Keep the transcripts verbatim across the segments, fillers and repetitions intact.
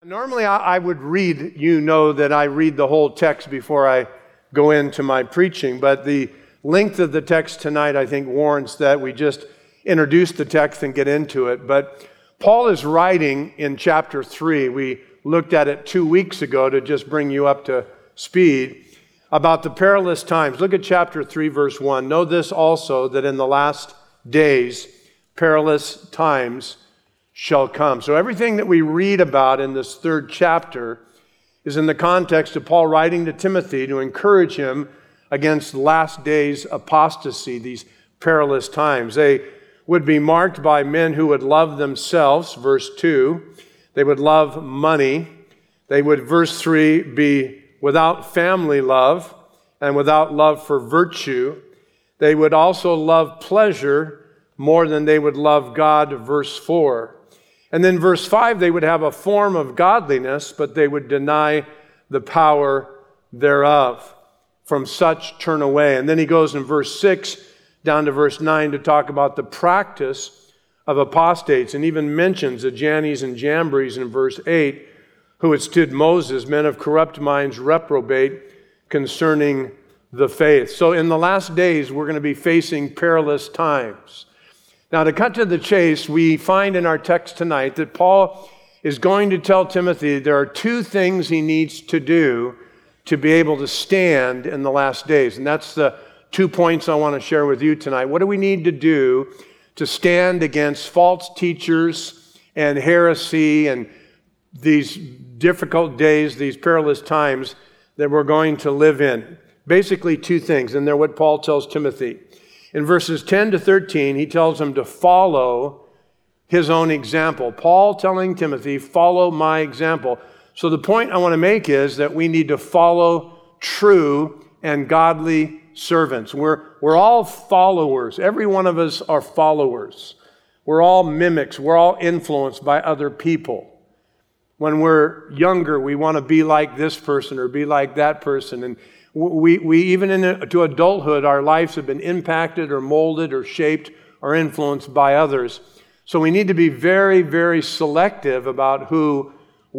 Normally I, I would read, you know that I read the whole text before I go into my preaching, but the length of the text tonight I think warrants that we just introduce the text and get into it. But Paul is writing in chapter three, we looked at it two weeks ago to just bring you up to speed, about the perilous times. Look at chapter three, verse one. Know this also, that in the last days perilous times shall come. So everything that we read about in this third chapter is in the context of Paul writing to Timothy to encourage him against last days apostasy, these perilous times. They would be marked by men who would love themselves, verse two. They would love money. They would, verse three, be without family love and without love for virtue. They would also love pleasure more than they would love God, verse four. And then verse five, they would have a form of godliness, but they would deny the power thereof. From such turn away. And then he goes in verse six down to verse nine to talk about the practice of apostates, and even mentions the Jannes and Jambres in verse eight, who withstood Moses, men of corrupt minds, reprobate concerning the faith. So in the last days, we're going to be facing perilous times. Now, to cut to the chase, we find in our text tonight that Paul is going to tell Timothy there are two things he needs to do to be able to stand in the last days. And that's the two points I want to share with you tonight. What do we need to do to stand against false teachers and heresy and these difficult days, these perilous times that we're going to live in? Basically two things, and they're what Paul tells Timothy. In verses ten to thirteen, he tells him to follow his own example. Paul telling Timothy, follow my example. So the point I want to make is that we need to follow true and godly servants. We're, we're all followers. Every one of us are followers. We're all mimics. We're all influenced by other people. When we're younger, we want to be like this person or be like that person. And we, we even into adulthood, our lives have been impacted or molded or shaped or influenced by others. So we need to be very, very selective about who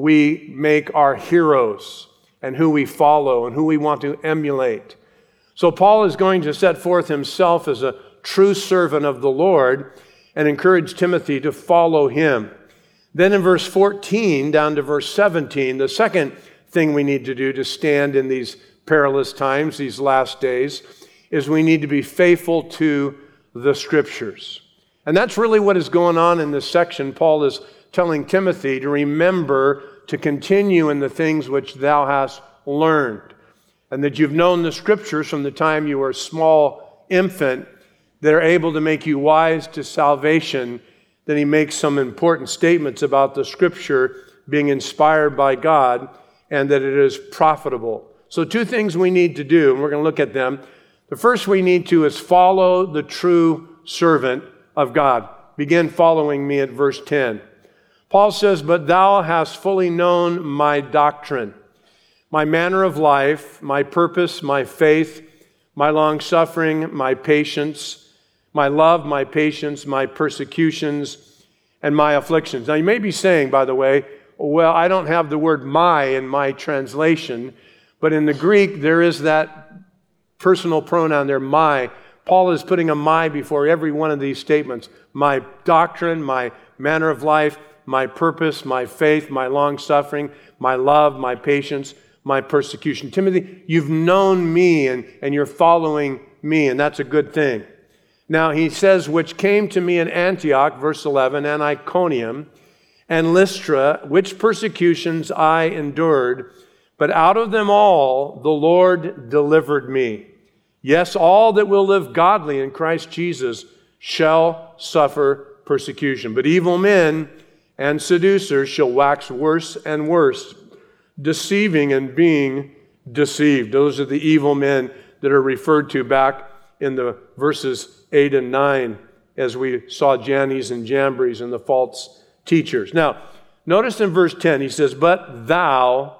we make our heroes and who we follow and who we want to emulate. So Paul is going to set forth himself as a true servant of the Lord and encourage Timothy to follow him. Then in verse fourteen down to verse seventeen, the second thing we need to do to stand in these perilous times, these last days, is we need to be faithful to the Scriptures. And that's really what is going on in this section. Paul is telling Timothy to remember to continue in the things which thou hast learned, and that you've known the Scriptures from the time you were a small infant that are able to make you wise to salvation. Then he makes some important statements about the Scripture being inspired by God and that it is profitable. So two things we need to do, and we're going to look at them. The first we need to is follow the true servant of God. Begin following me at verse ten. Paul says, but thou hast fully known my doctrine, my manner of life, my purpose, my faith, my long-suffering, my patience, my love, my patience, my persecutions, and my afflictions. Now you may be saying, by the way, well, I don't have the word my in my translation, but in the Greek there is that personal pronoun there, my. Paul is putting a my before every one of these statements. My doctrine, my manner of life, my purpose, my faith, my long-suffering, my love, my patience, my persecution. Timothy, you've known me and, and you're following me, and that's a good thing. Now he says, which came to me in Antioch, verse eleven, and Iconium, and Lystra, which persecutions I endured, but out of them all the Lord delivered me. Yes, all that will live godly in Christ Jesus shall suffer persecution. But evil men and seducers shall wax worse and worse, deceiving and being deceived. Those are the evil men that are referred to back in the verses eight and nine, as we saw Jannes and Jambres and the false teachers. Now, notice in verse ten, he says, but thou,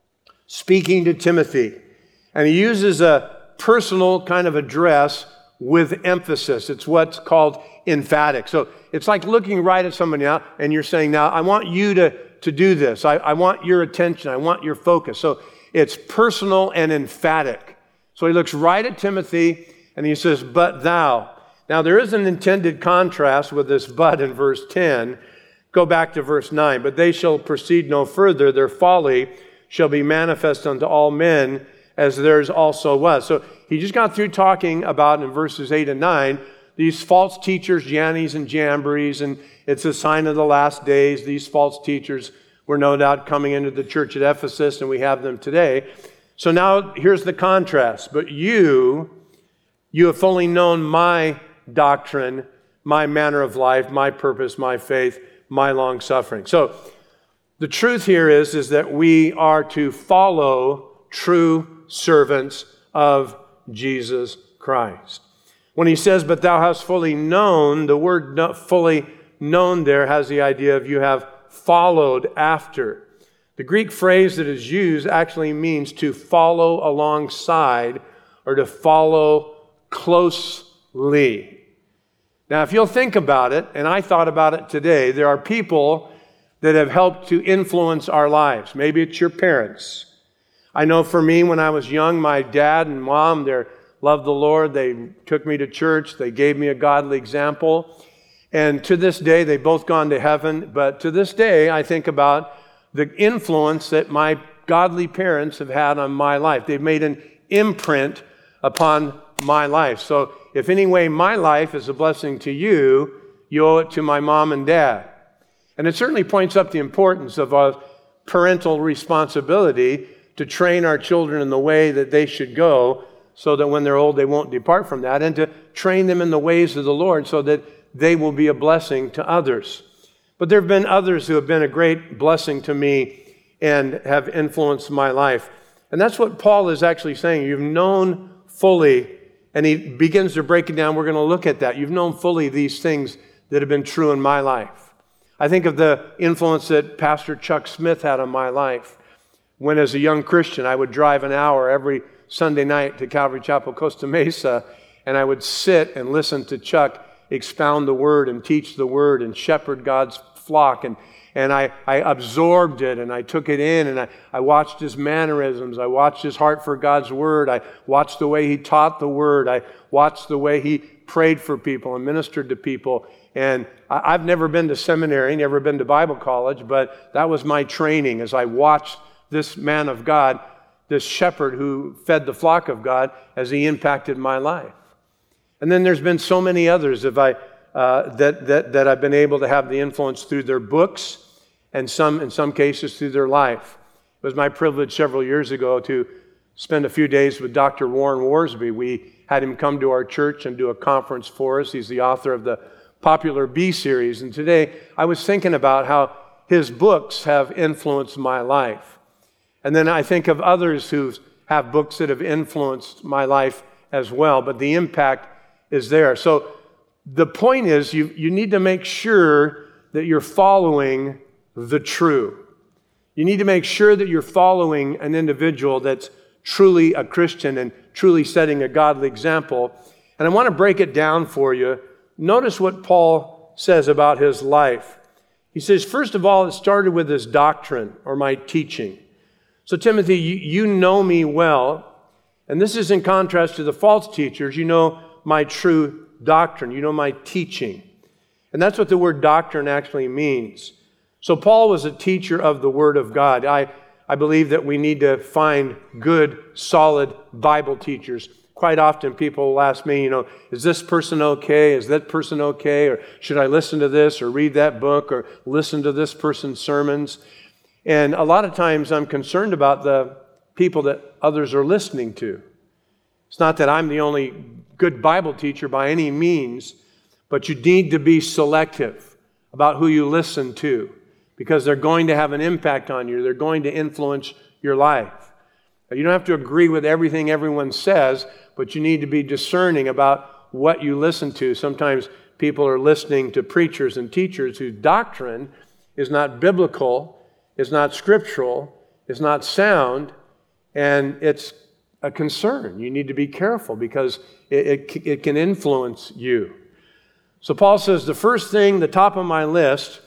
speaking to Timothy, and he uses a personal kind of address with emphasis. It's what's called emphatic. So it's like looking right at somebody now, and you're saying, now, I want you to to do this. I, I want your attention. I want your focus. So it's personal and emphatic. So he looks right at Timothy and he says, but thou. Now there is an intended contrast with this but in verse ten. Go back to verse nine. But they shall proceed no further. Their folly shall be manifest unto all men, as theirs also was. So he just got through talking about in verses eight and nine, these false teachers, Jannes and Jambres, and it's a sign of the last days. These false teachers were no doubt coming into the church at Ephesus, and we have them today. So now here's the contrast. But you, you have fully known my doctrine, my manner of life, my purpose, my faith, my long suffering. So the truth here is, is that we are to follow true servants of Jesus Christ. When he says, but thou hast fully known, the word no, fully known there has the idea of you have followed after. The Greek phrase that is used actually means to follow alongside or to follow closely. Now, if you'll think about it, and I thought about it today, there are people that have helped to influence our lives. Maybe it's your parents. I know for me, when I was young, my dad and mom, they loved the Lord. They took me to church. They gave me a godly example. And to this day, they've both gone to heaven. But to this day, I think about the influence that my godly parents have had on my life. They've made an imprint upon my life. So if any way my life is a blessing to you, you owe it to my mom and dad. And it certainly points up the importance of a parental responsibility to train our children in the way that they should go so that when they're old, they won't depart from that, and to train them in the ways of the Lord so that they will be a blessing to others. But there have been others who have been a great blessing to me and have influenced my life. And that's what Paul is actually saying. You've known fully, and he begins to break it down. We're going to look at that. You've known fully these things that have been true in my life. I think of the influence that Pastor Chuck Smith had on my life. When as a young Christian, I would drive an hour every Sunday night to Calvary Chapel, Costa Mesa, and I would sit and listen to Chuck expound the Word and teach the Word and shepherd God's flock. And, and I, I absorbed it and I took it in, and I, I watched his mannerisms. I watched his heart for God's Word. I watched the way he taught the Word. I watched the way he prayed for people and ministered to people. And I, I've never been to seminary, never been to Bible college, but that was my training as I watched this man of God, this shepherd who fed the flock of God, as he impacted my life. And then there's been so many others if I, uh, that, that, that I've been able to have the influence through their books and some, in some cases through their life. It was my privilege several years ago to spend a few days with Doctor Warren Worsby. We had him come to our church and do a conference for us. He's the author of the popular B series. And today I was thinking about how his books have influenced my life. And then I think of others who have books that have influenced my life as well, but the impact is there. So the point is, you, you need to make sure that you're following the true. You need to make sure that you're following an individual that's truly a Christian and truly setting a godly example. And I want to break it down for you. Notice what Paul says about his life. He says, first of all, it started with his doctrine or my teaching. So Timothy, you, you know me well, and this is in contrast to the false teachers. You know my true doctrine. You know my teaching. And that's what the word doctrine actually means. So Paul was a teacher of the Word of God. I, I believe that we need to find good, solid Bible teachers. Quite often people will ask me, you know, is this person okay? Is that person okay? Or should I listen to this or read that book or listen to this person's sermons? And a lot of times I'm concerned about the people that others are listening to. It's not that I'm the only good Bible teacher by any means, but you need to be selective about who you listen to, because they're going to have an impact on you. They're going to influence your life. Now, you don't have to agree with everything everyone says, but you need to be discerning about what you listen to. Sometimes people are listening to preachers and teachers whose doctrine is not biblical, is not scriptural, is not sound, and it's a concern. You need to be careful because it, it, it can influence you. So Paul says the first thing, the top of my list,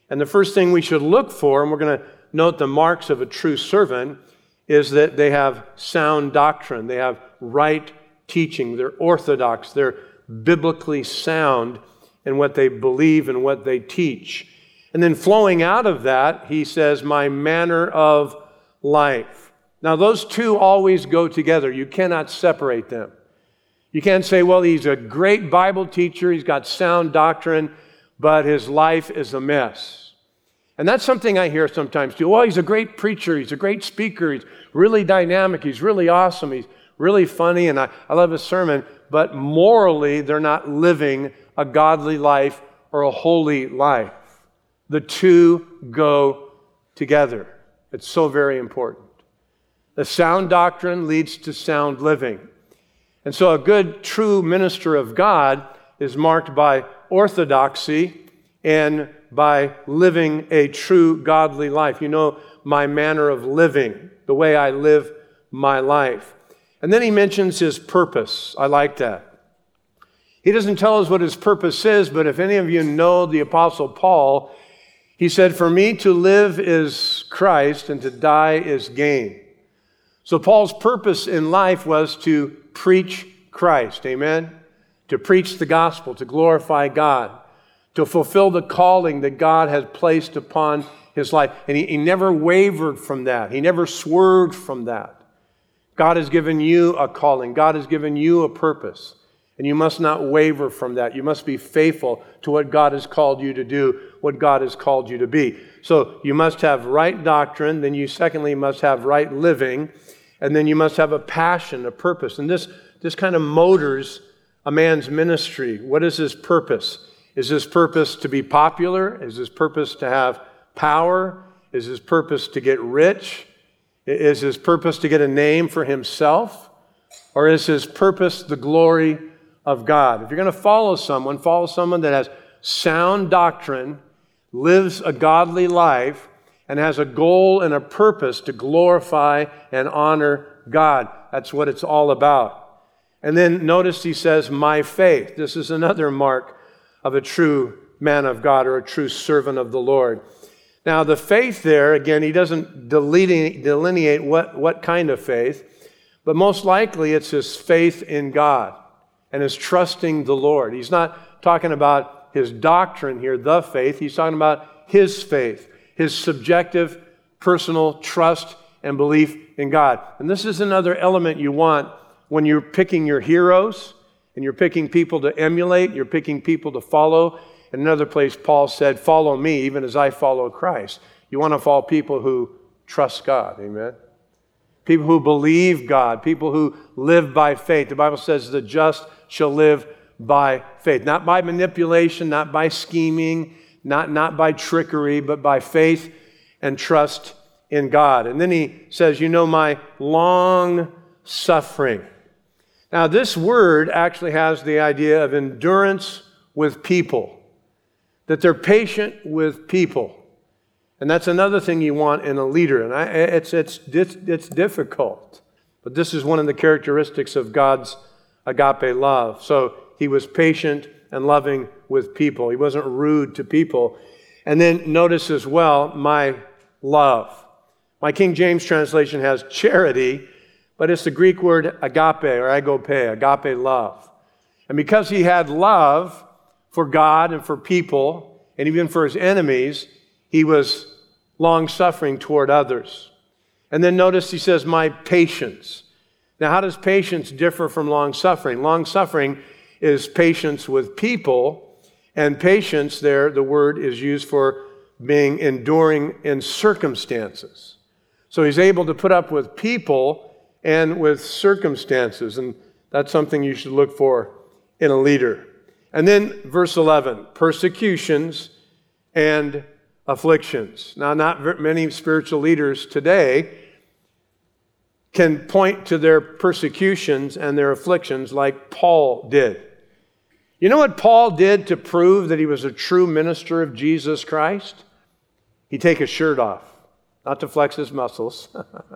And the first thing we should look for, and we're going to note the marks of a true servant, is that they have sound doctrine. They have right teaching. They're orthodox. They're biblically sound in what they believe and what they teach. And then flowing out of that, he says, my manner of life. Now, those two always go together. You cannot separate them. You can't say, well, he's a great Bible teacher, he's got sound doctrine, but his life is a mess. And that's something I hear sometimes too. Well, he's a great preacher, he's a great speaker, he's really dynamic, he's really awesome, he's really funny, and I, I love his sermon, but morally, they're not living a godly life or a holy life. The two go together. It's so very important. The sound doctrine leads to sound living. And so a good, true minister of God is marked by orthodoxy and by living a true godly life. You know, my manner of living, the way I live my life. And then he mentions his purpose. I like that. He doesn't tell us what his purpose is, but if any of you know the Apostle Paul, he said, for me to live is Christ and to die is gain. So Paul's purpose in life was to preach Christ, amen? To preach the gospel, to glorify God, to fulfill the calling that God has placed upon his life. And he, he never wavered from that. He never swerved from that. God has given you a calling. God has given you a purpose. And you must not waver from that. You must be faithful to what God has called you to do, what God has called you to be. So you must have right doctrine. Then you secondly must have right living. And then you must have a passion, a purpose. And this, this kind of motors a man's ministry. What is his purpose? Is his purpose to be popular? Is his purpose to have power? Is his purpose to get rich? Is his purpose to get a name for himself? Or is his purpose the glory of God? If you're going to follow someone, follow someone that has sound doctrine, lives a godly life, and has a goal and a purpose to glorify and honor God. That's what it's all about. And then notice he says, my faith. This is another mark of a true man of God or a true servant of the Lord. Now, the faith there, again, he doesn't delineate, delineate what, what kind of faith, but most likely it's his faith in God and his trusting the Lord. He's not talking about his doctrine here, the faith. He's talking about his faith, his subjective, personal trust and belief in God. And this is another element you want when you're picking your heroes and you're picking people to emulate, you're picking people to follow. In another place, Paul said, follow me even as I follow Christ. You want to follow people who trust God, amen? People who believe God, people who live by faith. The Bible says the just shall live by faith. Not by manipulation, not by scheming, not, not by trickery, but by faith and trust in God. And then he says, you know, my long suffering. Now, this word actually has the idea of endurance with people, that they're patient with people. And that's another thing you want in a leader. And I, it's, it's, it's difficult, but this is one of the characteristics of God's agape love. So he was patient and loving with people. He wasn't rude to people. And then notice as well, my love. My King James translation has charity, but it's the Greek word agape or agape, agape love. And because he had love for God and for people, and even for his enemies, he was long-suffering toward others. And then notice he says, my patience. Now, how does patience differ from long-suffering? Long-suffering is patience with people, and patience there, the word is used for being enduring in circumstances. So he's able to put up with people and with circumstances, and that's something you should look for in a leader. And then verse eleven, persecutions and afflictions. Now, not many spiritual leaders today can point to their persecutions and their afflictions like Paul did. You know what Paul did to prove that he was a true minister of Jesus Christ? He'd take his shirt off, not to flex his muscles,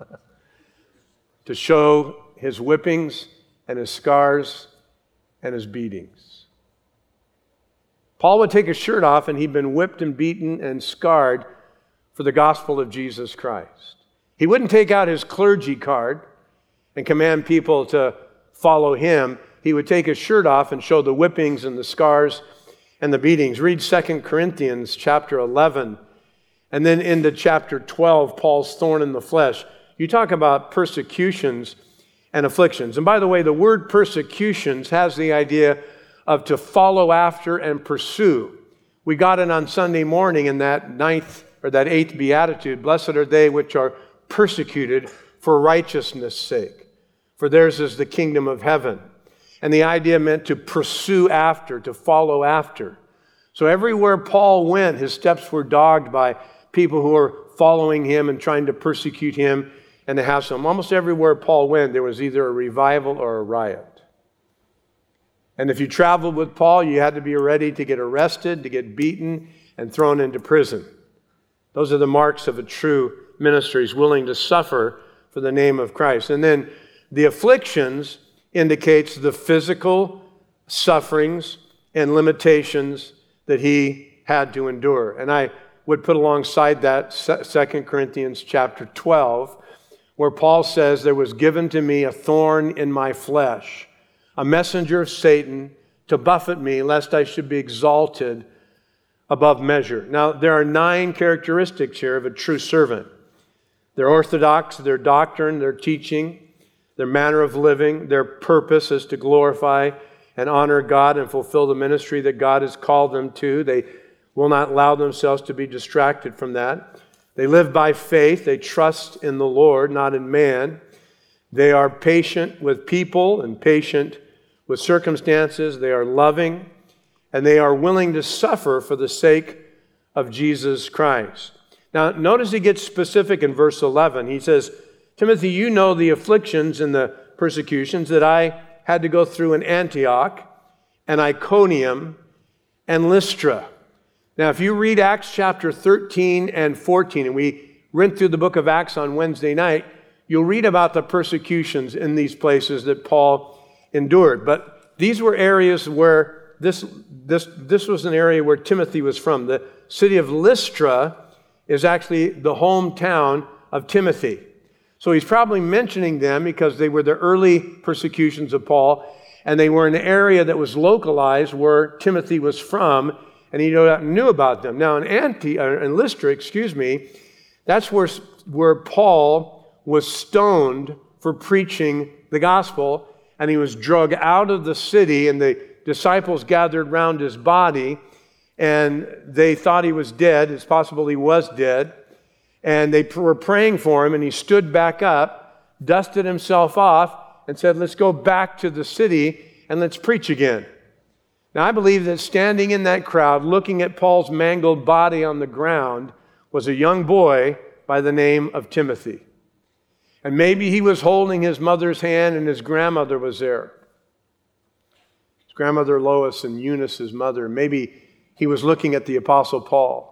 to show his whippings and his scars and his beatings. Paul would take his shirt off and he'd been whipped and beaten and scarred for the gospel of Jesus Christ. He wouldn't take out his clergy card and command people to follow him. He would take his shirt off and show the whippings and the scars and the beatings. Read Second Corinthians chapter eleven and then into chapter twelve, Paul's thorn in the flesh. You talk about persecutions and afflictions. And by the way, the word persecutions has the idea of to follow after and pursue. We got it on Sunday morning in that ninth or that eighth beatitude. Blessed are they which are persecuted for righteousness' sake, for theirs is the kingdom of heaven. And the idea meant to pursue after, to follow after. So everywhere Paul went, his steps were dogged by people who were following him and trying to persecute him and to have some. Almost everywhere Paul went, there was either a revival or a riot. And if you traveled with Paul, you had to be ready to get arrested, to get beaten, and thrown into prison. Those are the marks of a true ministry, is willing to suffer for the name of Christ. And then the afflictions indicates the physical sufferings and limitations that he had to endure. And I would put alongside that Second Corinthians chapter twelve, where Paul says, there was given to me a thorn in my flesh, a messenger of Satan to buffet me, lest I should be exalted above measure. Now, there are nine characteristics here of a true servant. Their orthodox, their doctrine, their teaching, their manner of living, their purpose is to glorify and honor God and fulfill the ministry that God has called them to. They will not allow themselves to be distracted from that. They live by faith. They trust in the Lord, not in man. They are patient with people and patient with circumstances. They are loving, and they are willing to suffer for the sake of Jesus Christ. Now, notice he gets specific in verse eleven. He says, Timothy, you know the afflictions and the persecutions that I had to go through in Antioch and Iconium and Lystra. Now, if you read Acts chapter thirteen and fourteen, and we went through the book of Acts on Wednesday night, you'll read about the persecutions in these places that Paul endured. But these were areas where this, this, this was an area where Timothy was from. The city of Lystra is actually the hometown of Timothy. So he's probably mentioning them because they were the early persecutions of Paul, and they were an area that was localized where Timothy was from, and he knew about them. Now in Anti, uh, in Lystra, excuse me, that's where, where Paul was stoned for preaching the gospel, and he was dragged out of the city, and the disciples gathered round his body, and they thought he was dead. It's possible he was dead. And they were praying for him, and he stood back up, dusted himself off, and said, let's go back to the city and let's preach again. Now, I believe that standing in that crowd, looking at Paul's mangled body on the ground, was a young boy by the name of Timothy. And maybe he was holding his mother's hand, and his grandmother was there. His grandmother Lois and Eunice, his mother. Maybe he was looking at the Apostle Paul.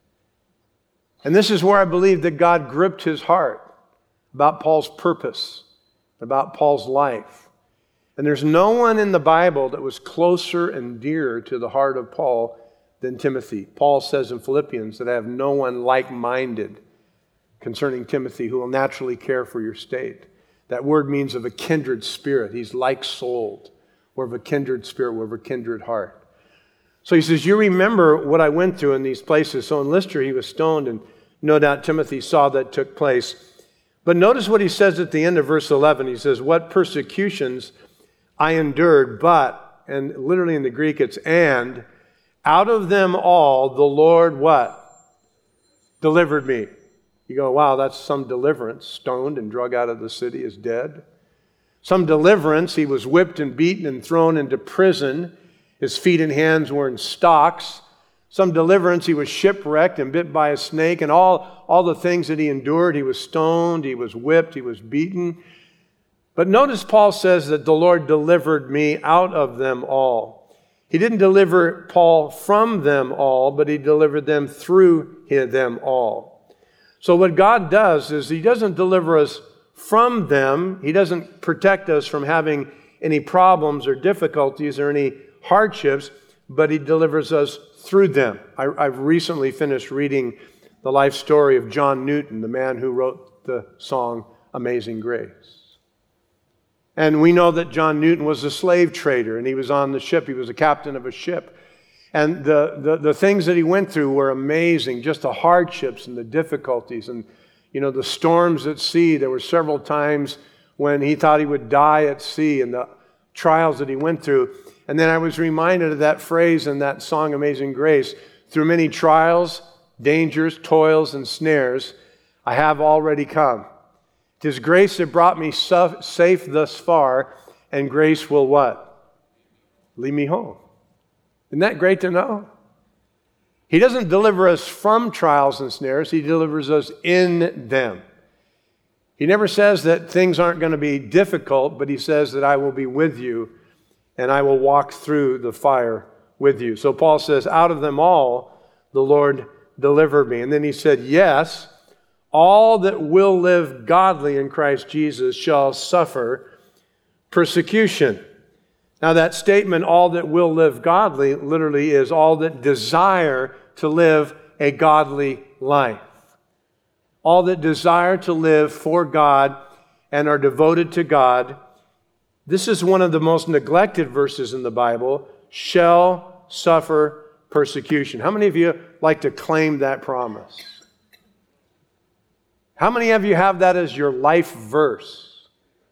And this is where I believe that God gripped his heart about Paul's purpose, about Paul's life. And there's no one in the Bible that was closer and dearer to the heart of Paul than Timothy. Paul says in Philippians that I have no one like-minded concerning Timothy who will naturally care for your state. That word means of a kindred spirit. He's like-souled. We're of a kindred spirit. We're of a kindred heart. So he says, you remember what I went through in these places. So in Lystra, he was stoned, and no doubt Timothy saw that took place. But notice what he says at the end of verse eleven. He says, what persecutions I endured, but, and literally in the Greek it's and, out of them all the Lord what? Delivered me. You go, wow, that's some deliverance. Stoned and drug out of the city is dead. Some deliverance. He was whipped and beaten and thrown into prison. His feet and hands were in stocks. Some deliverance, he was shipwrecked and bit by a snake, and all, all the things that he endured. He was stoned, he was whipped, he was beaten. But notice Paul says that the Lord delivered me out of them all. He didn't deliver Paul from them all, but he delivered them through them all. So what God does is he doesn't deliver us from them. He doesn't protect us from having any problems or difficulties or any hardships, but He delivers us through them. I, I've recently finished reading the life story of John Newton, the man who wrote the song Amazing Grace. And we know that John Newton was a slave trader, and he was on the ship. He was a captain of a ship. And the, the, the things that he went through were amazing, just the hardships and the difficulties and, you know, the storms at sea. There were several times when he thought he would die at sea and the trials that he went through. And then I was reminded of that phrase in that song, Amazing Grace, through many trials, dangers, toils, and snares, I have already come. 'Tis grace that brought me safe thus far, and grace will what? Lead me home. Isn't that great to know? He doesn't deliver us from trials and snares. He delivers us in them. He never says that things aren't going to be difficult, but He says that I will be with you and I will walk through the fire with you. So Paul says, out of them all, the Lord delivered me. And then he said, yes, all that will live godly in Christ Jesus shall suffer persecution. Now that statement, all that will live godly, literally is all that desire to live a godly life. All that desire to live for God and are devoted to God. This is one of the most neglected verses in the Bible, shall suffer persecution. How many of you like to claim that promise? How many of you have that as your life verse?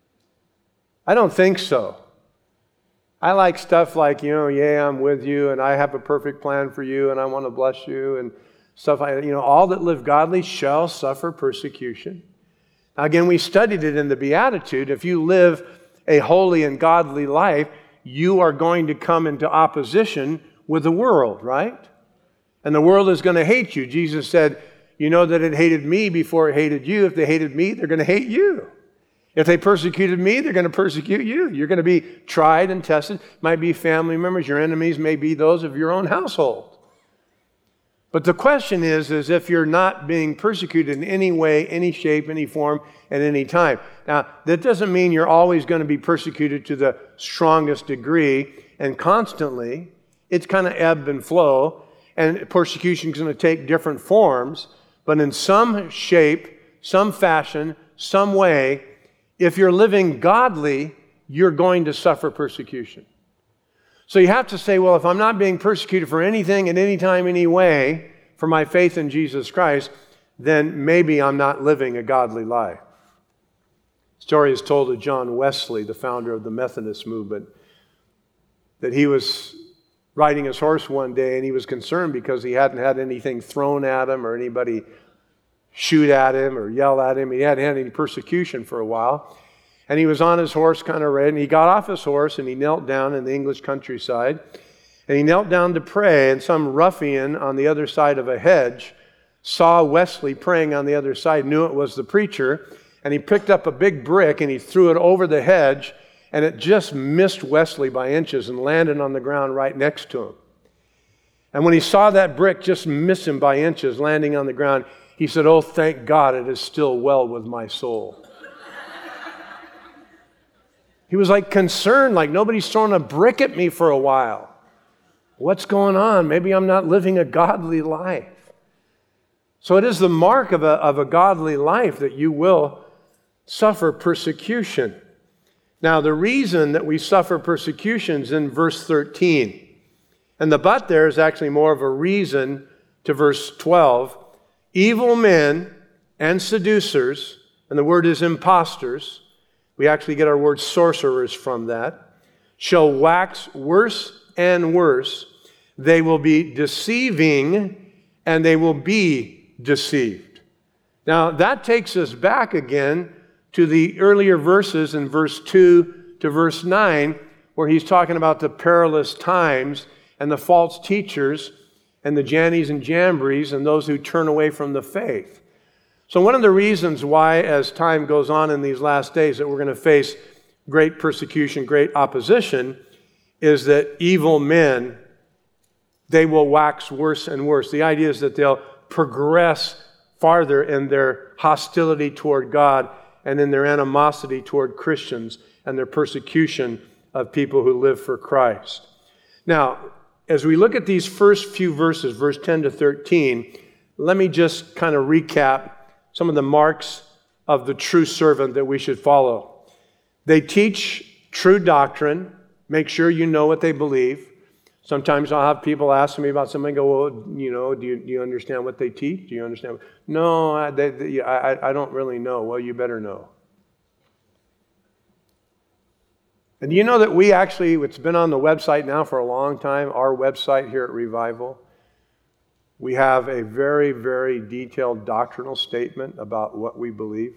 I don't think so. I like stuff like, you know, yeah, I'm with you, and I have a perfect plan for you, and I want to bless you, and stuff like that. You know, all that live godly shall suffer persecution. Now, again, we studied it in the Beatitude. If you live a holy and godly life, you are going to come into opposition with the world, right? And the world is going to hate you. Jesus said, you know that it hated me before it hated you. If they hated me, they're going to hate you. If they persecuted me, they're going to persecute you. You're going to be tried and tested. Might be family members. Your enemies may be those of your own household. But the question is, is if you're not being persecuted in any way, any shape, any form, at any time. Now, that doesn't mean you're always going to be persecuted to the strongest degree and constantly. It's kind of ebb and flow, and persecution is going to take different forms. But in some shape, some fashion, some way, if you're living godly, you're going to suffer persecution. So you have to say, well, if I'm not being persecuted for anything at any time, any way, for my faith in Jesus Christ, then maybe I'm not living a godly life. Story is told of John Wesley, the founder of the Methodist movement, that he was riding his horse one day and he was concerned because he hadn't had anything thrown at him or anybody shoot at him or yell at him. He hadn't had any persecution for a while. And he was on his horse kind of ready, and he got off his horse and he knelt down in the English countryside. And he knelt down to pray, and some ruffian on the other side of a hedge saw Wesley praying on the other side, knew it was the preacher, and he picked up a big brick and he threw it over the hedge, and it just missed Wesley by inches and landed on the ground right next to him. And when he saw that brick just miss him by inches landing on the ground, he said, "Oh, thank God, it is still well with my soul." He was like concerned, like nobody's thrown a brick at me for a while. What's going on? Maybe I'm not living a godly life. So it is the mark of a, of a godly life that you will suffer persecution. Now, the reason that we suffer persecution is in verse thirteen. And the but there is actually more of a reason to verse twelve. Evil men and seducers, and the word is impostors. We actually get our word sorcerers from that. Shall wax worse and worse. They will be deceiving and they will be deceived. Now that takes us back again to the earlier verses in verse two to verse nine, where he's talking about the perilous times and the false teachers and the Jannies and Jambries and those who turn away from the faith. So one of the reasons why, as time goes on in these last days, that we're going to face great persecution, great opposition, is that evil men, they will wax worse and worse. The idea is that they'll progress farther in their hostility toward God and in their animosity toward Christians and their persecution of people who live for Christ. Now, as we look at these first few verses, verse ten to thirteen, let me just kind of recap some of the marks of the true servant that we should follow. They teach true doctrine. Make sure you know what they believe. Sometimes I'll have people ask me about something and go, well, you know, do you, do you understand what they teach? Do you understand? No, I, they, they, I, I don't really know. Well, you better know. And do you know that we actually, it's been on the website now for a long time, our website here at Revival, we have a very, very detailed doctrinal statement about what we believe.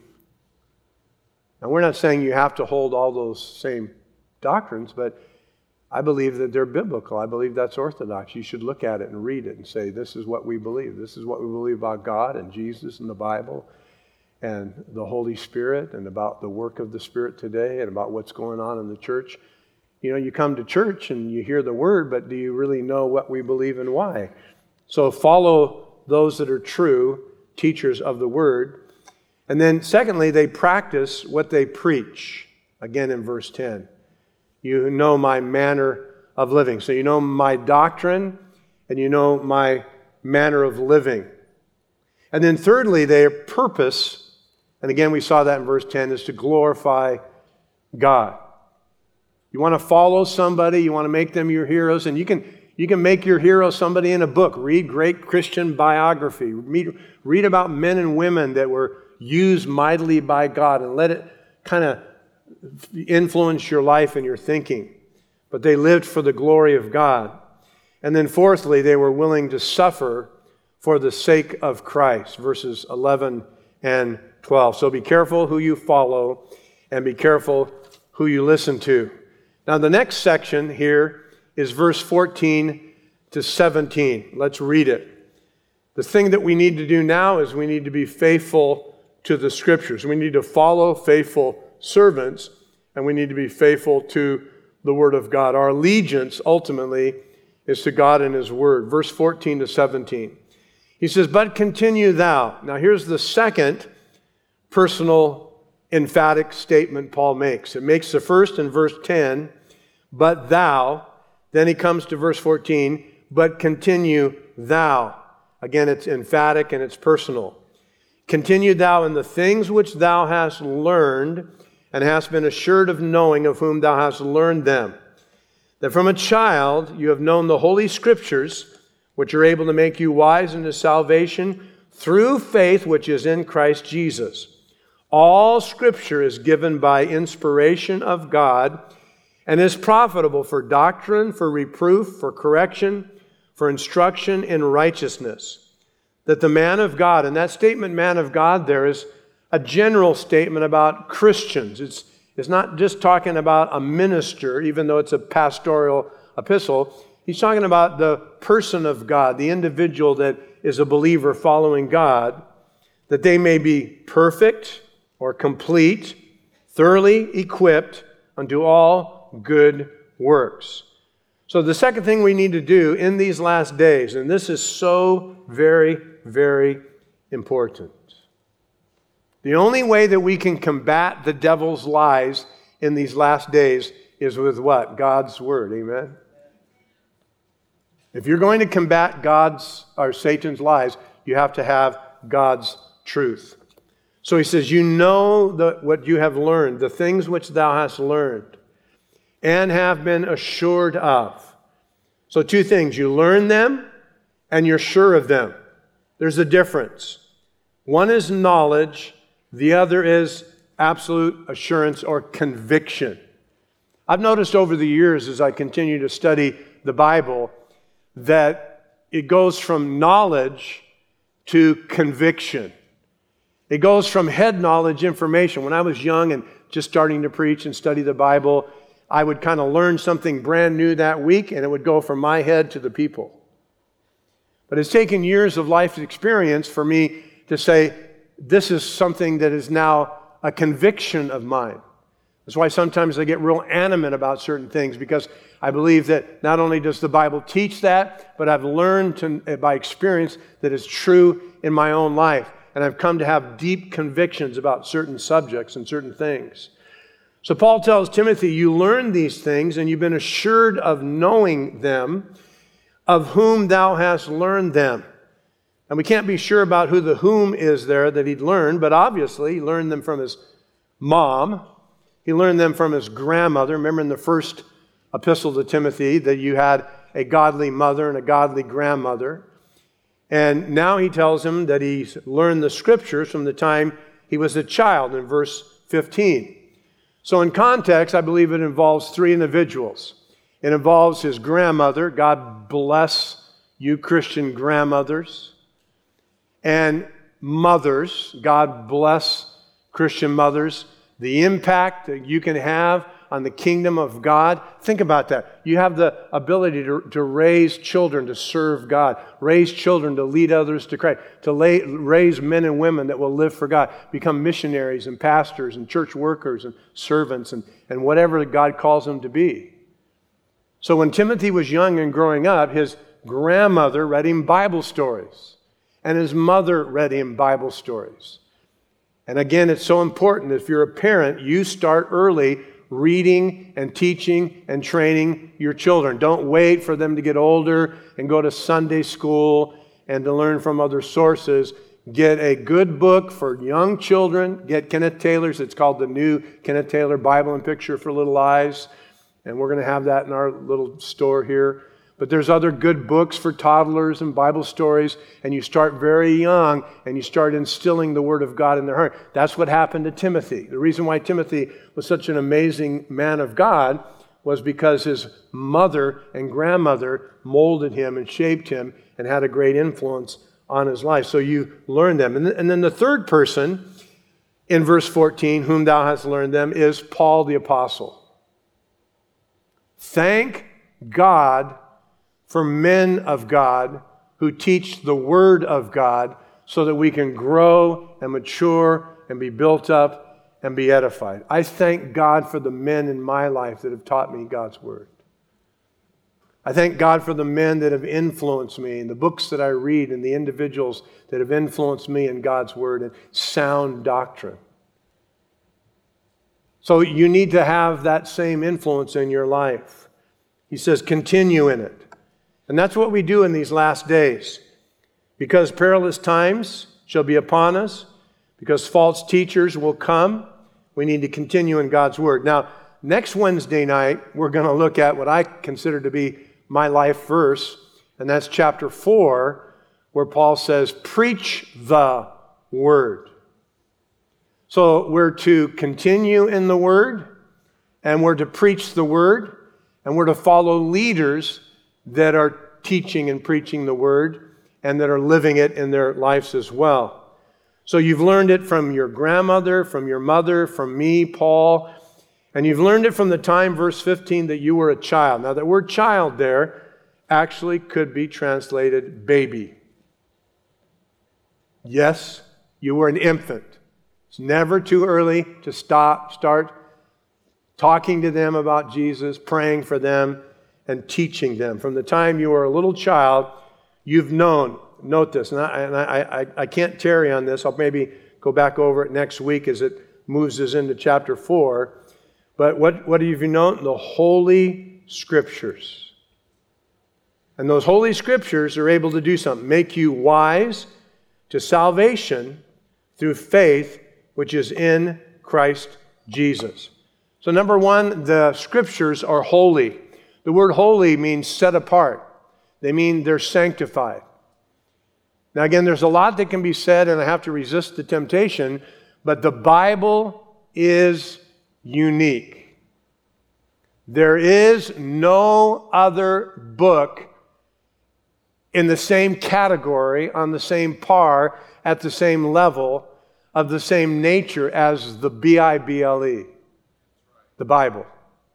Now, we're not saying you have to hold all those same doctrines, but I believe that they're biblical. I believe that's orthodox. You should look at it and read it and say, this is what we believe. This is what we believe about God and Jesus and the Bible and the Holy Spirit and about the work of the Spirit today and about what's going on in the church. You know, you come to church and you hear the word, but do you really know what we believe and why? So follow those that are true teachers of the word. And then secondly, they practice what they preach. Again in verse ten. You know my manner of living. So you know my doctrine and you know my manner of living. And then thirdly, their purpose, and again we saw that in verse ten, is to glorify God. You want to follow somebody, you want to make them your heroes, and you can you can make your hero somebody in a book. Read great Christian biography. Read, read about men and women that were used mightily by God and let it kind of influence your life and your thinking. But they lived for the glory of God. And then fourthly, they were willing to suffer for the sake of Christ, verses eleven and twelve. So be careful who you follow and be careful who you listen to. Now the next section here is verse fourteen to seventeen. Let's read it. The thing that we need to do now is we need to be faithful to the Scriptures. We need to follow faithful servants, and we need to be faithful to the Word of God. Our allegiance, ultimately, is to God and His Word. Verse fourteen to seventeen. He says, but continue thou. Now here's the second personal emphatic statement Paul makes. It makes the first in verse ten, but thou. Then he comes to verse fourteen, but continue thou. Again, it's emphatic and it's personal. Continue thou in the things which thou hast learned and hast been assured of knowing of whom thou hast learned them. That from a child you have known the Holy Scriptures, which are able to make you wise unto salvation through faith which is in Christ Jesus. All Scripture is given by inspiration of God and is profitable for doctrine, for reproof, for correction, for instruction in righteousness. That the man of God, and that statement man of God there is a general statement about Christians. It's, it's not just talking about a minister, even though it's a pastoral epistle. He's talking about the person of God, the individual that is a believer following God, that they may be perfect or complete, thoroughly equipped unto all good works. So the second thing we need to do in these last days, and this is so very, very important. The only way that we can combat the devil's lies in these last days is with what? God's Word. Amen? If you're going to combat God's or Satan's lies, you have to have God's truth. So he says, you know the, what you have learned, the things which thou hast learned, and have been assured of. So two things, you learn them and you're sure of them. There's a difference. One is knowledge, the other is absolute assurance or conviction. I've noticed over the years as I continue to study the Bible that it goes from knowledge to conviction. It goes from head knowledge information. When I was young and just starting to preach and study the Bible, I would kind of learn something brand new that week and it would go from my head to the people. But it's taken years of life experience for me to say, this is something that is now a conviction of mine. That's why sometimes I get real animate about certain things, because I believe that not only does the Bible teach that, but I've learned to, by experience that it's true in my own life. And I've come to have deep convictions about certain subjects and certain things. So Paul tells Timothy, you learn these things and you've been assured of knowing them. of whom thou hast learned them. And we can't be sure about who the whom is there that he'd learned, but obviously he learned them from his mom. He learned them from his grandmother. Remember in the first epistle to Timothy that you had a godly mother and a godly grandmother. And now he tells him that he's learned the scriptures from the time he was a child in verse fifteen. So in context, I believe it involves three individuals. It involves his grandmother. God bless you Christian grandmothers. And mothers. God bless Christian mothers. The impact that you can have on the kingdom of God. Think about that. You have the ability to, to raise children to serve God, raise children to lead others to Christ, to lay, raise men and women that will live for God, become missionaries and pastors and church workers and servants and, and whatever God calls them to be. So when Timothy was young and growing up, his grandmother read him Bible stories, and his mother read him Bible stories. And again, it's so important. If you're a parent, you start early reading and teaching and training your children. Don't wait for them to get older and go to Sunday school and to learn from other sources. Get a good book for young children. Get Kenneth Taylor's. It's called the New Kenneth Taylor Bible and Picture for Little Eyes. And we're going to have that in our little store here. But there's other good books for toddlers and Bible stories, and you start very young, and you start instilling the Word of God in their heart. That's what happened to Timothy. The reason why Timothy was such an amazing man of God was because his mother and grandmother molded him and shaped him and had a great influence on his life. So you learn them. And, th- and then the third person in verse fourteen, whom thou hast learned them, is Paul the Apostle. Thank God for men of God who teach the Word of God so that we can grow and mature and be built up and be edified. I thank God for the men in my life that have taught me God's Word. I thank God for the men that have influenced me and the books that I read and the individuals that have influenced me in God's Word and sound doctrine. So you need to have that same influence in your life. He says, continue in it. And that's what we do in these last days. Because perilous times shall be upon us, because false teachers will come, we need to continue in God's Word. Now, next Wednesday night, we're going to look at what I consider to be my life verse, and that's chapter four, where Paul says, preach the Word. So we're to continue in the Word, and we're to preach the Word, and we're to follow leaders that are teaching and preaching the Word and that are living it in their lives as well. So you've learned it from your grandmother, from your mother, from me, Paul, and you've learned it from the time, verse fifteen, that you were a child. Now, that word child there actually could be translated baby. Yes, you were an infant. It's never too early to stop, start talking to them about Jesus, praying for them, and teaching them. From the time you were a little child, you've known, note this, and I, and I, I, I can't tarry on this. I'll maybe go back over it next week as it moves us into chapter four. But what, what have you known? The Holy Scriptures. And those Holy Scriptures are able to do something, make you wise to salvation through faith, which is in Christ Jesus. So number one, the Scriptures are holy. The word holy means set apart. They mean they're sanctified. Now again, there's a lot that can be said, and I have to resist the temptation, but the Bible is unique. There is no other book in the same category, on the same par, at the same level, of the same nature as the B I B L E, the Bible.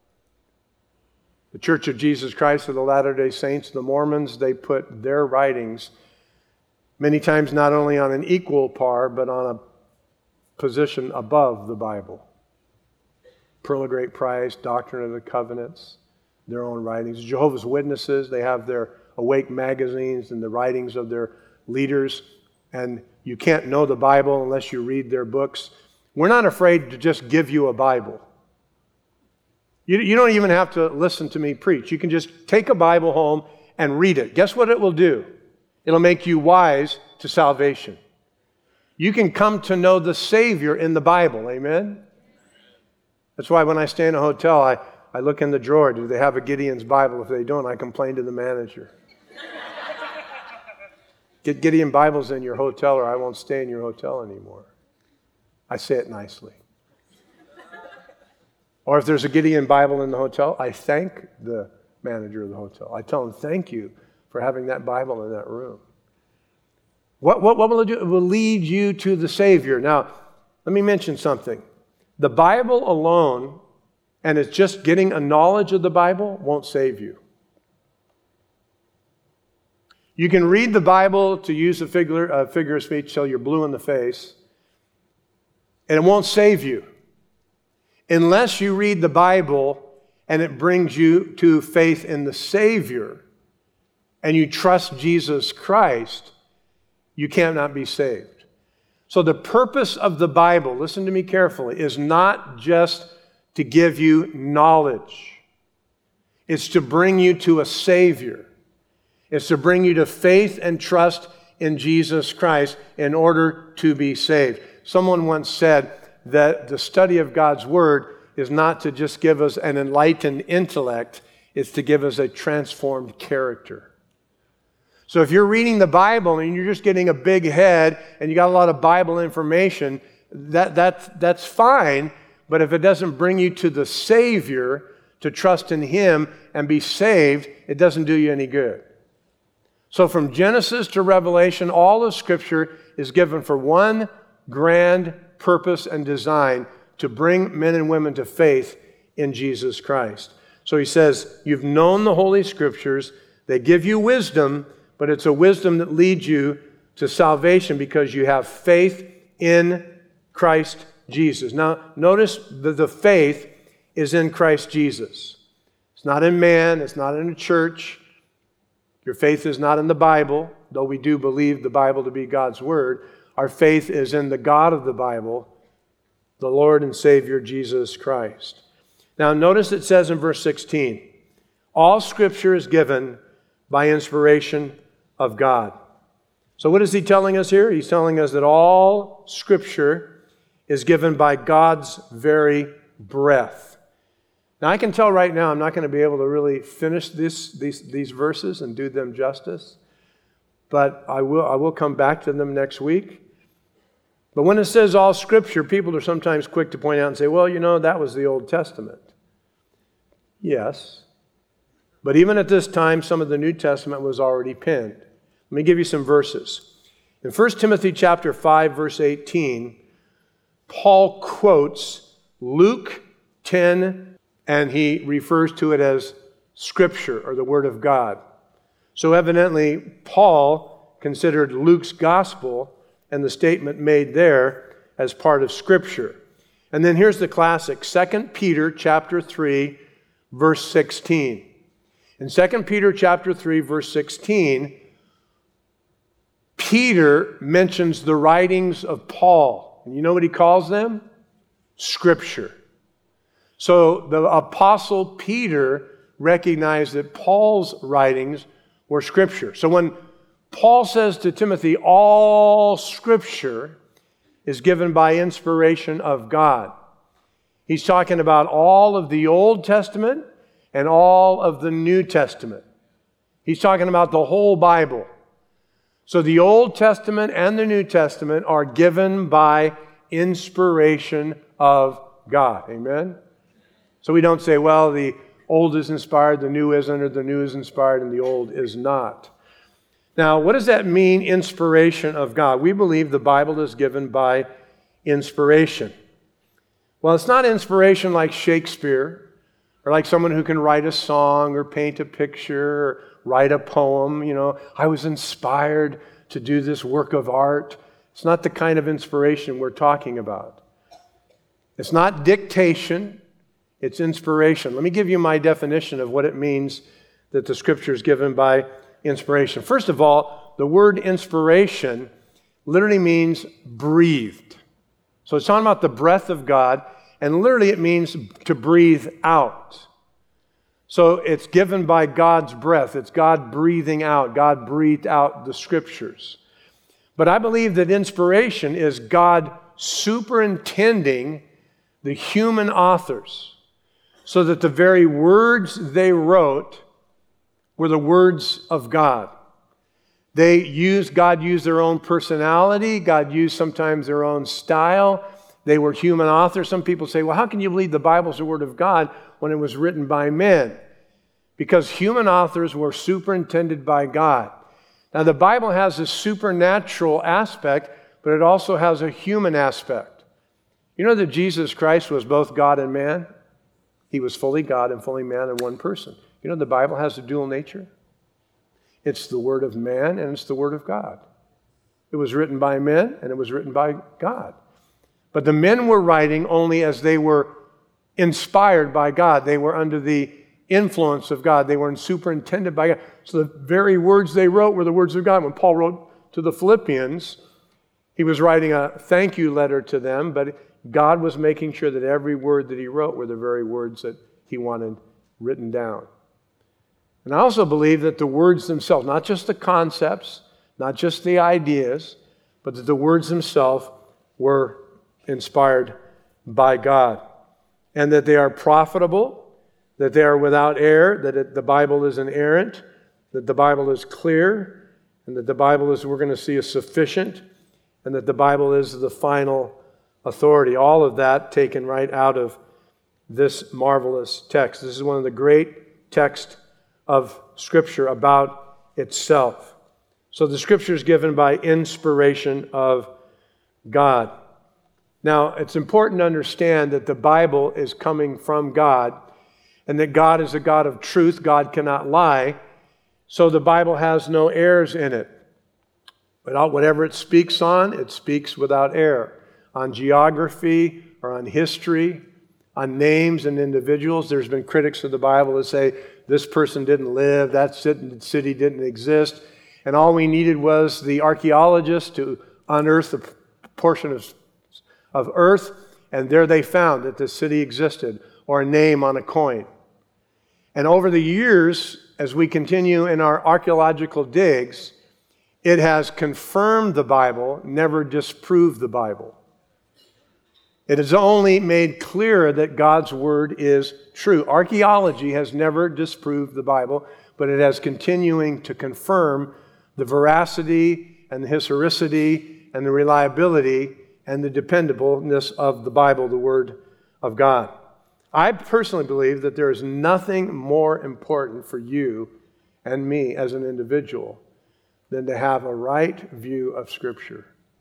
The Church of Jesus Christ of the Latter-day Saints, the Mormons, they put their writings many times not only on an equal par, but on a position above the Bible. Pearl of Great Price, Doctrine of the Covenants, their own writings. Jehovah's Witnesses, they have their Awake magazines and the writings of their leaders. And you can't know the Bible unless you read their books. We're not afraid to just give you a Bible. You, you don't even have to listen to me preach. You can just take a Bible home and read it. Guess what it will do? It'll make you wise to salvation. You can come to know the Savior in the Bible. Amen? That's why when I stay in a hotel, I, I look in the drawer. Do they have a Gideon's Bible? If they don't, I complain to the manager. Get Gideon Bibles in your hotel or I won't stay in your hotel anymore. I say it nicely. Or if there's a Gideon Bible in the hotel, I thank the manager of the hotel. I tell him, thank you for having that Bible in that room. What, what, what will it do? It will lead you to the Savior. Now, let me mention something. The Bible alone, and it's just getting a knowledge of the Bible, won't save you. You can read the Bible, to use a figure, a figure of speech, till you're blue in the face, and it won't save you. Unless you read the Bible and it brings you to faith in the Savior and you trust Jesus Christ, you cannot be saved. So the purpose of the Bible, listen to me carefully, is not just to give you knowledge. It's to bring you to a Savior. It's to bring you to faith and trust in Jesus Christ in order to be saved. Someone once said that the study of God's Word is not to just give us an enlightened intellect, it's to give us a transformed character. So if you're reading the Bible and you're just getting a big head and you got a lot of Bible information, that, that, that's fine, but if it doesn't bring you to the Savior, to trust in Him and be saved, it doesn't do you any good. So from Genesis to Revelation, all of Scripture is given for one grand purpose and design, to bring men and women to faith in Jesus Christ. So he says, you've known the Holy Scriptures. They give you wisdom, but it's a wisdom that leads you to salvation because you have faith in Christ Jesus. Now, notice that the faith is in Christ Jesus. It's not in man. It's not in a church. Your faith is not in the Bible, though we do believe the Bible to be God's Word. Our faith is in the God of the Bible, the Lord and Savior Jesus Christ. Now notice it says in verse sixteen, all Scripture is given by inspiration of God. So what is he telling us here? He's telling us that all Scripture is given by God's very breath. Now I can tell right now I'm not going to be able to really finish this, these, these verses and do them justice, but I will, I will come back to them next week. But when it says all Scripture, people are sometimes quick to point out and say, well, you know, that was the Old Testament. Yes. But even at this time, some of the New Testament was already penned. Let me give you some verses. In First Timothy chapter five, verse eighteen, Paul quotes Luke ten, and he refers to it as Scripture, or the Word of God. So evidently, Paul considered Luke's gospel and the statement made there as part of Scripture. And then here's the classic, Second Peter chapter three, verse sixteen. In Second Peter chapter three, verse sixteen, Peter mentions the writings of Paul. And you know what he calls them? Scripture. So the Apostle Peter recognized that Paul's writings were Scripture. So when Paul says to Timothy, all Scripture is given by inspiration of God, he's talking about all of the Old Testament and all of the New Testament. He's talking about the whole Bible. So the Old Testament and the New Testament are given by inspiration of God. Amen? So we don't say, well, the Old is inspired, the New isn't, or the New is inspired and the Old is not. Now, what does that mean, inspiration of God? We believe the Bible is given by inspiration. Well, it's not inspiration like Shakespeare, or like someone who can write a song or paint a picture or write a poem. You know, I was inspired to do this work of art. It's not the kind of inspiration we're talking about. It's not dictation, it's inspiration. Let me give you my definition of what it means that the Scripture is given by inspiration. First of all, the word inspiration literally means breathed. So it's talking about the breath of God, and literally it means to breathe out. So it's given by God's breath. It's God breathing out. God breathed out the Scriptures. But I believe that inspiration is God superintending the human authors so that the very words they wrote were the words of God. They used, God used their own personality. God used sometimes their own style. They were human authors. Some people say, well, how can you believe the Bible's the Word of God when it was written by men? Because human authors were superintended by God. Now, the Bible has a supernatural aspect, but it also has a human aspect. You know that Jesus Christ was both God and man? He was fully God and fully man in one person. You know the Bible has a dual nature? It's the Word of man and it's the Word of God. It was written by men and it was written by God. But the men were writing only as they were inspired by God. They were under the influence of God. They were superintended by God. So the very words they wrote were the words of God. When Paul wrote to the Philippians, he was writing a thank you letter to them, but God was making sure that every word that he wrote were the very words that he wanted written down. And I also believe that the words themselves, not just the concepts, not just the ideas, but that the words themselves were inspired by God, and that they are profitable, that they are without error, that it, the Bible is inerrant, that the Bible is clear, and that the Bible is, we're going to see, is sufficient, and that the Bible is the final authority. All of that taken right out of this marvelous text. This is one of the great texts of Scripture about itself. So the Scripture is given by inspiration of God. Now, it's important to understand that the Bible is coming from God and that God is a God of truth. God cannot lie. So the Bible has no errors in it. But whatever it speaks on, it speaks without error. On geography or on history, on names and individuals, there's been critics of the Bible that say this person didn't live, that city didn't exist, and all we needed was the archaeologist to unearth a portion of, of earth, and there they found that the city existed, or a name on a coin. And over the years, as we continue in our archaeological digs, it has confirmed the Bible, never disproved the Bible. It has only made clear that God's Word is true. Archaeology has never disproved the Bible, but it has continuing to confirm the veracity and the historicity and the reliability and the dependableness of the Bible, the Word of God. I personally believe that there is nothing more important for you and me as an individual than to have a right view of Scripture.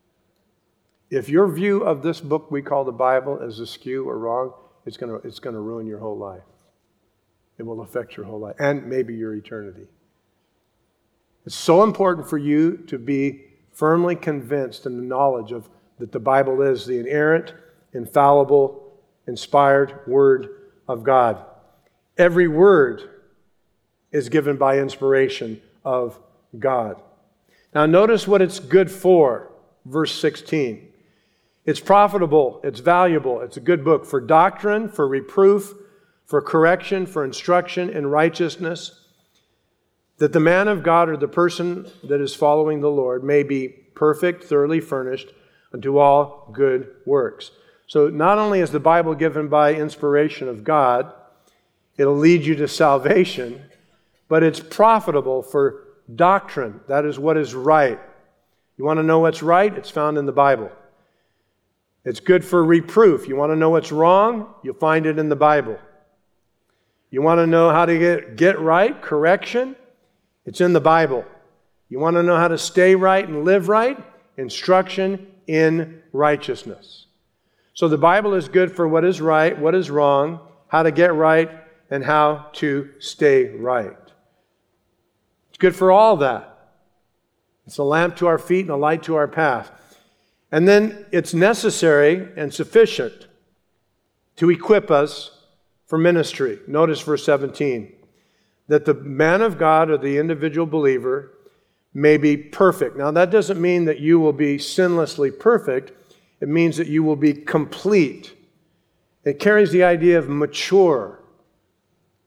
If your view of this book we call the Bible is askew or wrong, it's going to, it's going to ruin your whole life. It will affect your whole life and maybe your eternity. It's so important for you to be firmly convinced in the knowledge of that the Bible is the inerrant, infallible, inspired Word of God. Every word is given by inspiration of God. Now notice what it's good for, verse sixteen. It's profitable, it's valuable, it's a good book for doctrine, for reproof, for correction, for instruction in righteousness, that the man of God or the person that is following the Lord may be perfect, thoroughly furnished unto all good works. So not only is the Bible given by inspiration of God, it'll lead you to salvation, but it's profitable for doctrine. That is what is right. You want to know what's right? It's found in the Bible. It's good for reproof. You want to know what's wrong? You'll find it in the Bible. You want to know how to get, get right? Correction? It's in the Bible. You want to know how to stay right and live right? Instruction in righteousness. So the Bible is good for what is right, what is wrong, how to get right, and how to stay right. It's good for all that. It's a lamp to our feet and a light to our path. And then it's necessary and sufficient to equip us for ministry. Notice verse seventeen. That the man of God or the individual believer may be perfect. Now that doesn't mean that you will be sinlessly perfect. It means that you will be complete. It carries the idea of mature.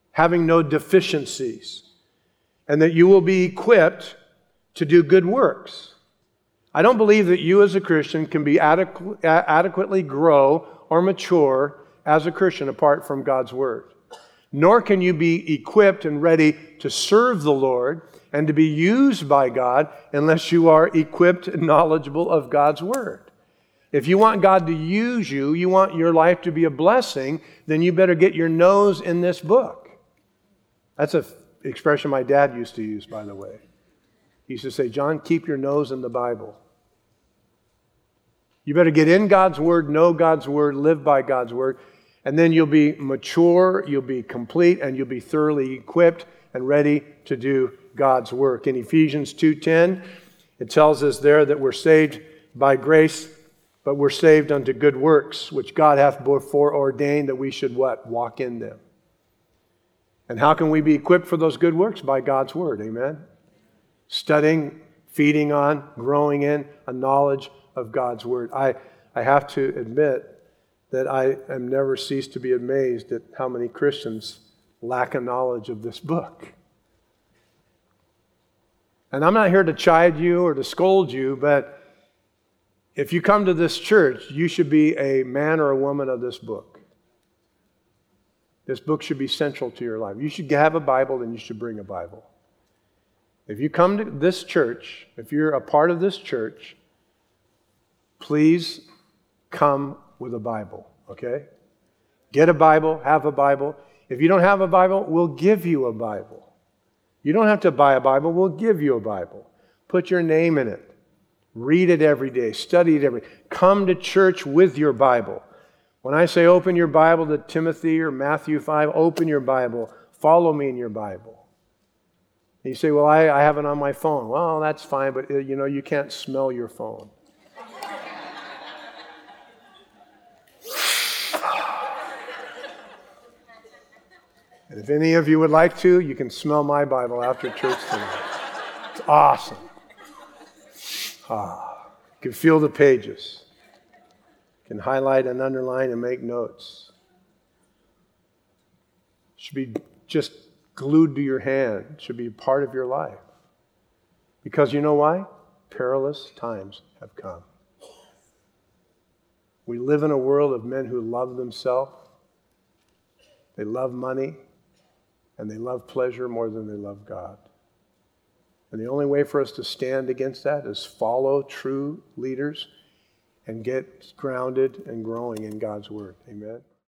having no deficiencies, and that you will be equipped to do good works. I don't believe that you as a Christian can be adequ- adequately grow or mature as a Christian apart from God's Word. Nor can you be equipped and ready to serve the Lord and to be used by God unless you are equipped and knowledgeable of God's Word. If you want God to use you, you want your life to be a blessing, then you better get your nose in this book. That's an expression my dad used to use, by the way. He used to say, John, keep your nose in the Bible. You better get in God's Word, know God's Word, live by God's Word, and then you'll be mature, you'll be complete, and you'll be thoroughly equipped and ready to do God's work. In Ephesians two ten, it tells us there that we're saved by grace, but we're saved unto good works, which God hath before ordained that we should what? Walk in them. And how can we be equipped for those good works? By God's Word, amen? Studying, feeding on, growing in a knowledge of God's Word. I, I have to admit that I am never ceased to be amazed at how many Christians lack a knowledge of this book. And I'm not here to chide you or to scold you, but if you come to this church, you should be a man or a woman of this book. This book should be central to your life. You should have a Bible, and you should bring a Bible. If you come to this church, if you're a part of this church, please come with a Bible, okay? Get a Bible, have a Bible. If you don't have a Bible, we'll give you a Bible. You don't have to buy a Bible, we'll give you a Bible. Put your name in it. Read it every day, study it every day. Come to church with your Bible. When I say open your Bible to Timothy or Matthew five, open your Bible. Follow me in your Bible. And you say, well, I, I have it on my phone. Well, that's fine, but you know, you can't smell your phone. And if any of you would like to, you can smell my Bible after church tonight. It's awesome. Ah, you can feel the pages. You can highlight and underline and make notes. It should be just glued to your hand. It should be a part of your life. Because you know why? Perilous times have come. We live in a world of men who love themselves. They love money. And they love pleasure more than they love God. And the only way for us to stand against that is follow true leaders and get grounded and growing in God's Word. Amen.